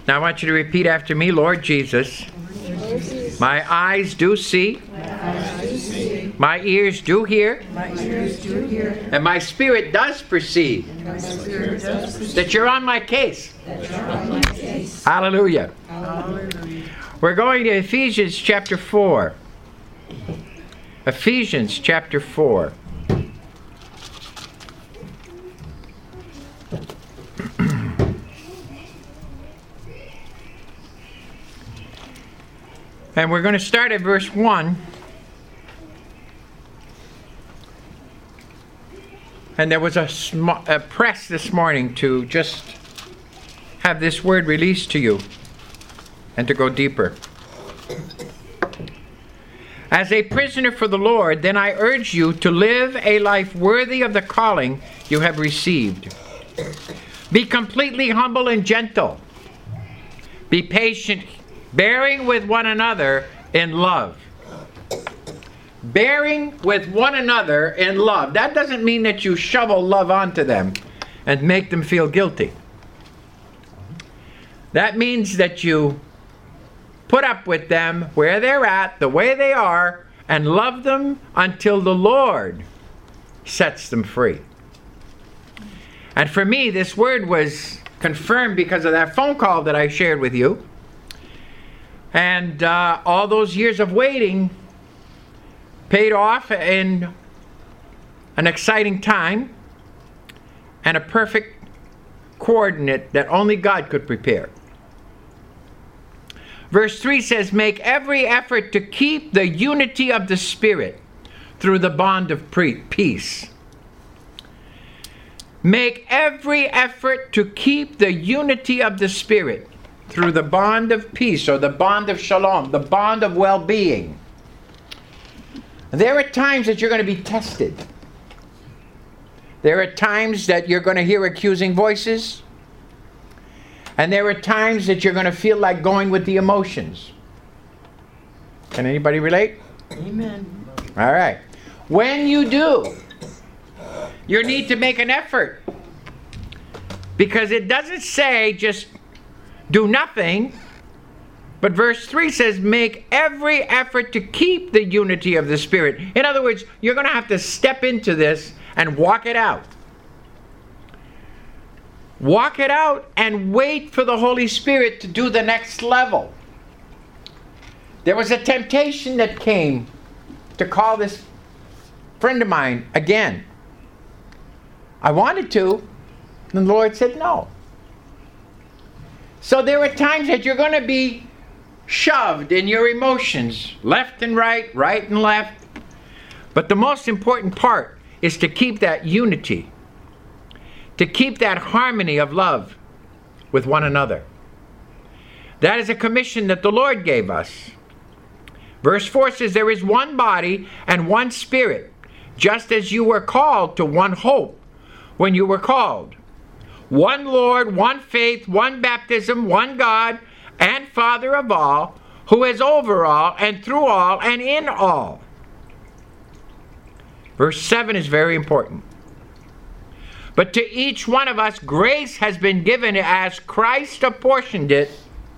Now I want you to repeat after me. Lord Jesus, my eyes do see, my ears do hear, and my spirit does perceive that you're on my case. Hallelujah. We're going to Ephesians chapter 4. Ephesians chapter 4. And we're going to start at verse 1. And there was a press this morning to just have this word released to you and to go deeper. As a prisoner for the Lord, then I urge you to live a life worthy of the calling you have received. Be completely humble and gentle. Be patient, bearing with one another in love. Bearing with one another in love. That doesn't mean that you shovel love onto them and make them feel guilty. That means that you put up with them where they're at, the way they are, and love them until the Lord sets them free. And for me, this word was confirmed because of that phone call that I shared with you. And all those years of waiting paid off in an exciting time and a perfect coordinate that only God could prepare. Verse 3 says, make every effort to keep the unity of the Spirit through the bond of peace. Make every effort to keep the unity of the Spirit through the bond of peace, or the bond of shalom, the bond of well-being. There are times that you're going to be tested. There are times that you're going to hear accusing voices. And there are times that you're going to feel like going with the emotions. Can anybody relate? Amen. All right. When you do, you need to make an effort. Because it doesn't say just do nothing. But verse 3 says, make every effort to keep the unity of the Spirit. In other words, you're going to have to step into this and walk it out. Walk it out and wait for the Holy Spirit to do the next level. There was a temptation that came to call this friend of mine again. I wanted to, and the Lord said no. So there are times that you're going to be shoved in your emotions, left and right, right and left. But the most important part is to keep that unity, to keep that harmony of love with one another. That is a commission that the Lord gave us. Verse 4 says, there is one body and one Spirit, just as you were called to one hope when you were called. One Lord, one faith, one baptism, one God and Father of all, who is over all and through all and in all. Verse 7 is very important. But to each one of us, grace has been given as Christ apportioned it.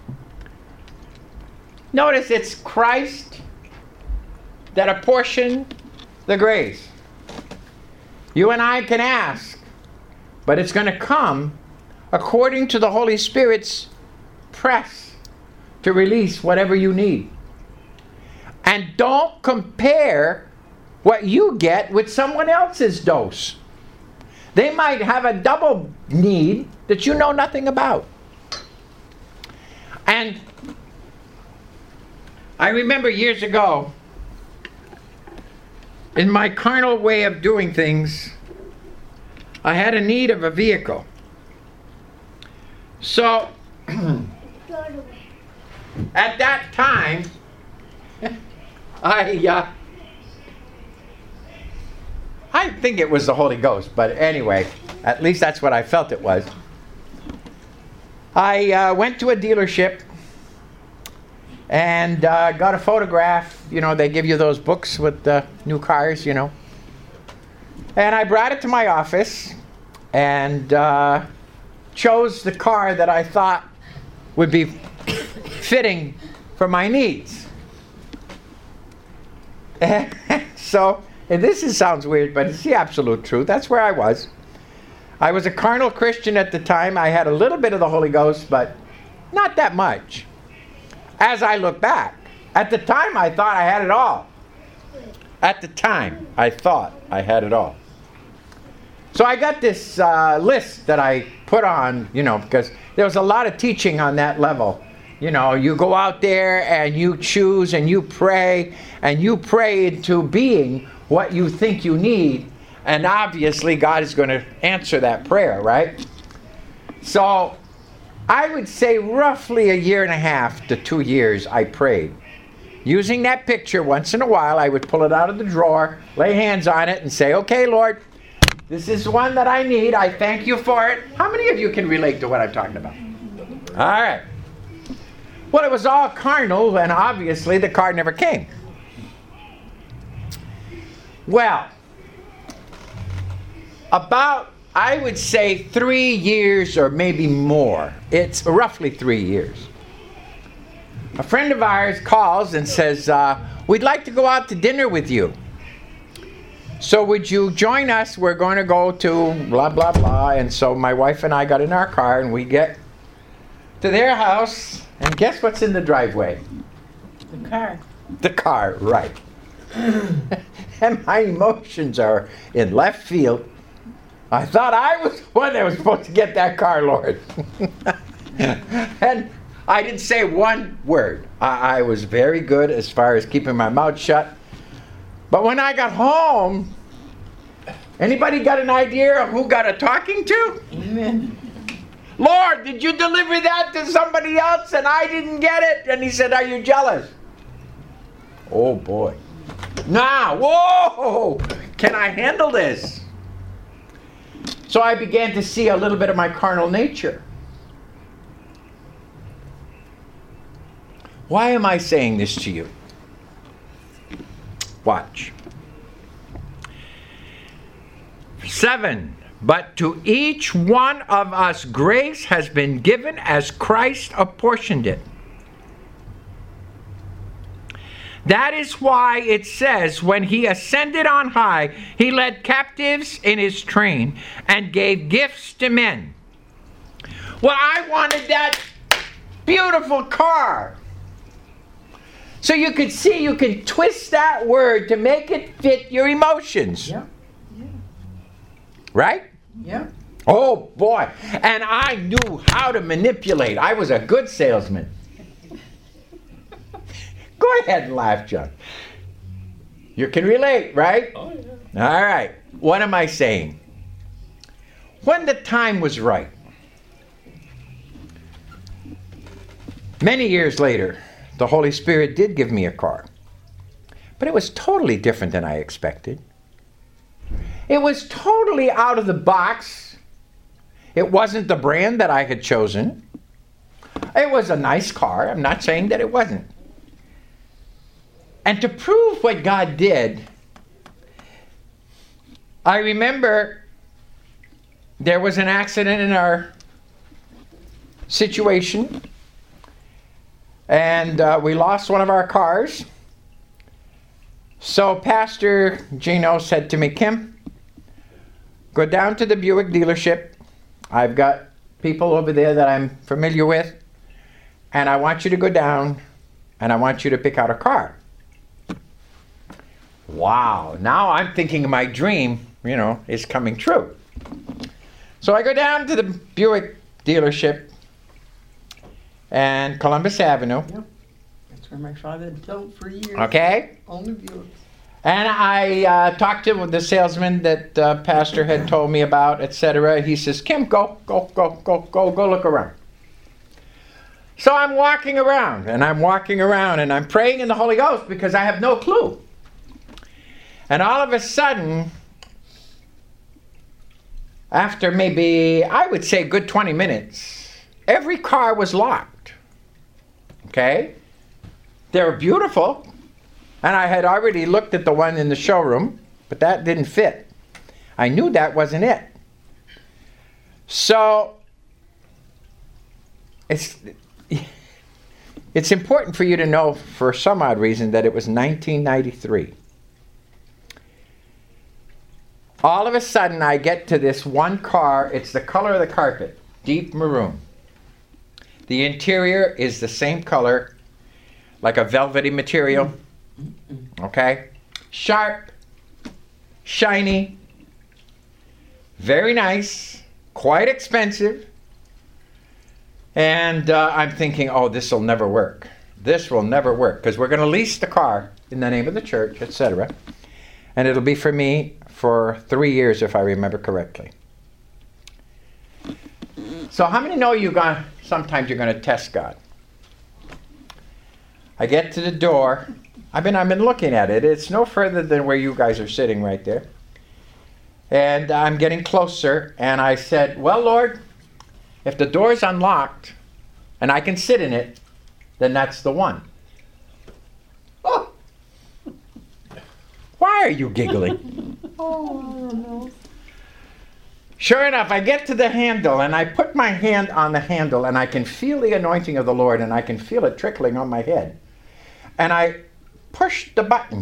Notice it's Christ that apportioned the grace. You and I can ask, but it's going to come according to the Holy Spirit's press to release whatever you need. And don't compare what you get with someone else's dose. They might have a double need that you know nothing about. And I remember years ago, in my carnal way of doing things, I had a need of a vehicle. So, at that time, I think it was the Holy Ghost, but anyway, at least that's what I felt it was. I went to a dealership and got a photograph. You know, they give you those books with the new cars, you know. And I brought it to my office and chose the car that I thought would be fitting for my needs. So, and sounds weird, but it's the absolute truth. That's where I was. I was a carnal Christian at the time. I had a little bit of the Holy Ghost, but not that much. As I look back, at the time I thought I had it all. At the time, I thought I had it all. So I got this list that I put on, because there was a lot of teaching on that level. You go out there and you choose and you pray into being what you think you need. And obviously God is going to answer that prayer, right? So I would say roughly 1.5 to 2 years I prayed. Using that picture, once in a while I would pull it out of the drawer, lay hands on it and say, okay, Lord, this is one that I need. I thank you for it. How many of you can relate to what I'm talking about? All right. Well, it was all carnal, and obviously the car never came. Well, about, I would say 3 years or maybe more. It's roughly 3 years. A friend of ours calls and says, we'd like to go out to dinner with you. So would you join us? We're going to go to blah, blah, blah. And so my wife and I got in our car and we get to their house. And guess what's in the driveway? The car. The car, right. And my emotions are in left field. I thought I was the one that was supposed to get that car, Lord. And I didn't say one word. I was very good as far as keeping my mouth shut. But when I got home, anybody got an idea of who got a talking to? Amen. Lord, did you deliver that to somebody else and I didn't get it? And he said, are you jealous? Oh boy. Now, whoa! Can I handle this? So I began to see a little bit of my carnal nature. Why am I saying this to you? Watch. 7. But to each one of us grace has been given as Christ apportioned it. That is why it says, when he ascended on high, he led captives in his train and gave gifts to men. Well, I wanted that beautiful car. So you could see, you can twist that word to make it fit your emotions. Yeah. Yeah. Right? Yeah. Oh boy. And I knew how to manipulate. I was a good salesman. Go ahead and laugh, John. You can relate, right? Oh, yeah. All right. What am I saying? When the time was right, many years later, the Holy Spirit did give me a car. But it was totally different than I expected. It was totally out of the box. It wasn't the brand that I had chosen. It was a nice car. I'm not saying that it wasn't. And to prove what God did, I remember there was an accident in our situation. And we lost one of our cars. So Pastor Gino said to me, Kim, go down to the Buick dealership. I've got people over there that I'm familiar with. And I want you to go down and I want you to pick out a car. Wow, now I'm thinking my dream, is coming true. So I go down to the Buick dealership and Columbus Avenue. Yep. That's where my father built for years. Okay. Only Buicks. And I talked to the salesman that Pastor had told me about, etc. He says, Kim, go look around. So I'm walking around, and I'm praying in the Holy Ghost because I have no clue. And all of a sudden, after maybe, I would say, a good 20 minutes, every car was locked. Okay? They were beautiful. And I had already looked at the one in the showroom, but that didn't fit. I knew that wasn't it. So, it's important for you to know, for some odd reason, that it was 1993. All of a sudden, I get to this one car. It's the color of the carpet, deep maroon. The interior is the same color, like a velvety material. Okay? Sharp, shiny, very nice, quite expensive. And I'm thinking, oh, this will never work. This will never work, because we're going to lease the car in the name of the church, etc. And it'll be for me for 3 years, if I remember correctly. So how many know sometimes you're going to test God? I get to the door. I've been looking at it. It's no further than where you guys are sitting right there. And I'm getting closer, and I said, well, Lord, if the door's unlocked and I can sit in it, then that's the one. Oh. Why are you giggling? Oh, I don't know. Sure enough, I get to the handle, and I put my hand on the handle, and I can feel the anointing of the Lord, and I can feel it trickling on my head. And I pushed the button.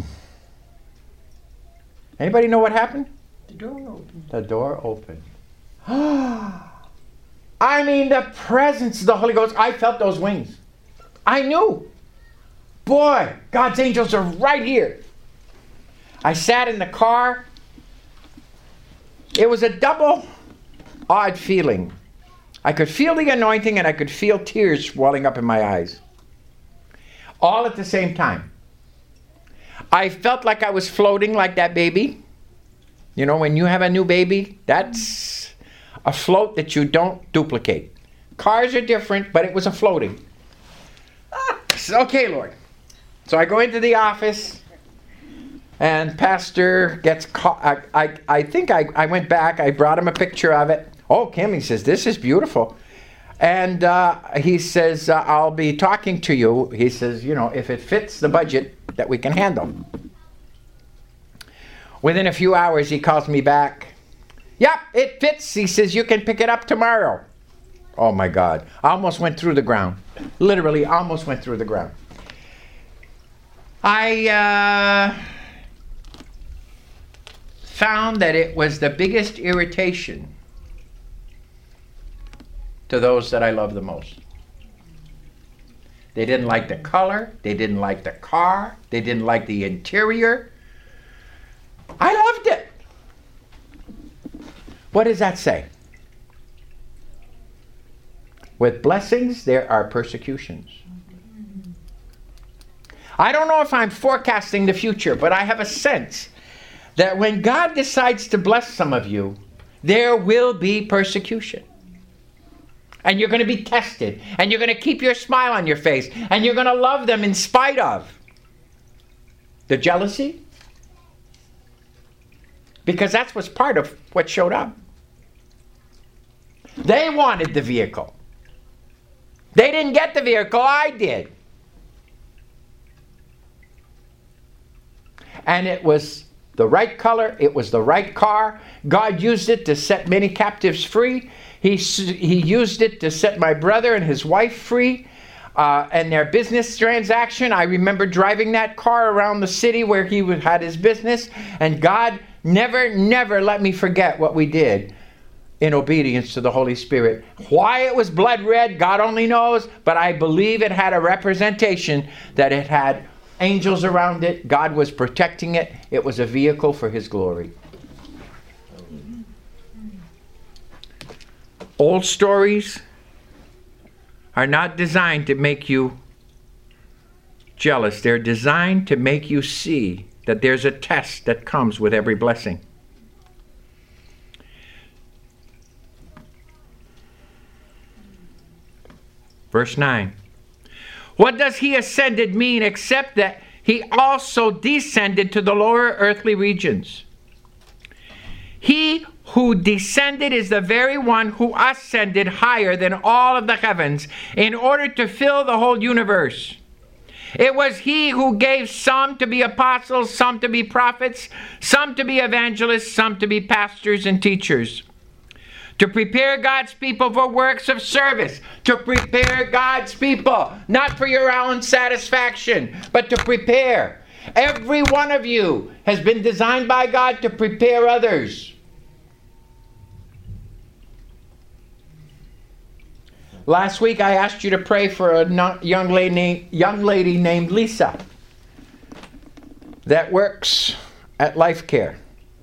Anybody know what happened? The door opened. The door opened. I mean, the presence of the Holy Ghost. I felt those wings. I knew. Boy, God's angels are right here. I sat in the car. It was a double odd feeling. I could feel the anointing, and I could feel tears welling up in my eyes. All at the same time. I felt like I was floating like that baby. You know, when you have a new baby, that's a float that you don't duplicate. Cars are different, but it was a floating. Okay, Lord. So I go into the office, and Pastor gets caught. I think I went back. I brought him a picture of it. Oh, Kim, he says, this is beautiful. And he says, I'll be talking to you. He says, you know, if it fits the budget that we can handle. Within a few hours, he calls me back. Yep, it fits. He says, you can pick it up tomorrow. Oh, my God. I almost went through the ground. Literally, almost went through the ground. I found that it was the biggest irritation to those that I love the most. They didn't like the color. They didn't like the car. They didn't like the interior. I loved it. What does that say? With blessings, there are persecutions. I don't know if I'm forecasting the future, but I have a sense that when God decides to bless some of you, there will be persecution. And you're going to be tested. And you're going to keep your smile on your face. And you're going to love them in spite of the jealousy. Because that's what's part of what showed up. They wanted the vehicle. They didn't get the vehicle, I did. And it was the right color. It was the right car. God used it to set many captives free. He used it to set my brother and his wife free and their business transaction. I remember driving that car around the city where he had his business. And God never let me forget what we did in obedience to the Holy Spirit. Why it was blood red, God only knows. But I believe it had a representation that it had angels around it. God was protecting it. It was a vehicle for His glory. Old stories are not designed to make you jealous. They're designed to make you see that there's a test that comes with every blessing. Verse 9. What does He ascended mean except that He also descended to the lower earthly regions? He who descended is the very one who ascended higher than all of the heavens in order to fill the whole universe. It was He who gave some to be apostles, some to be prophets, some to be evangelists, some to be pastors and teachers, To prepare God's people for works of service. To prepare God's people. Not for your own satisfaction, but to prepare. Every one of you has been designed by God to prepare others. Last week I asked you to pray for a young lady named Lisa that works at Life Care.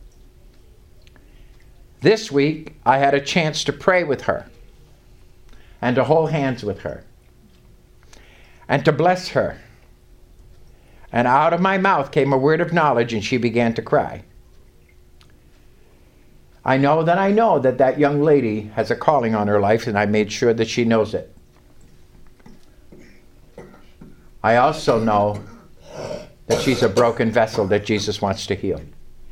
This week I had a chance to pray with her and to hold hands with her and to bless her. And out of my mouth came a word of knowledge, and she began to cry. I know that that young lady has a calling on her life, and I made sure that she knows it. I also know that she's a broken vessel that Jesus wants to heal.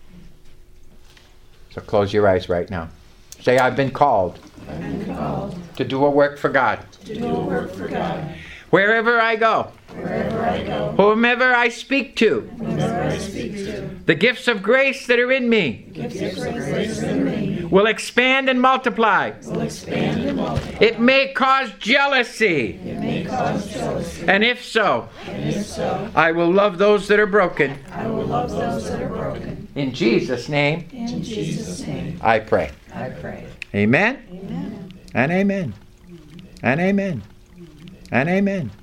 So close your eyes right now. Say, I've been called, to do a work for God. Wherever I go, whomever I speak to, the gifts of grace that are in me will expand and multiply. It may cause jealousy. And if so, I will love those that are broken. In Jesus' name, I pray. Amen. And amen. And amen. And amen.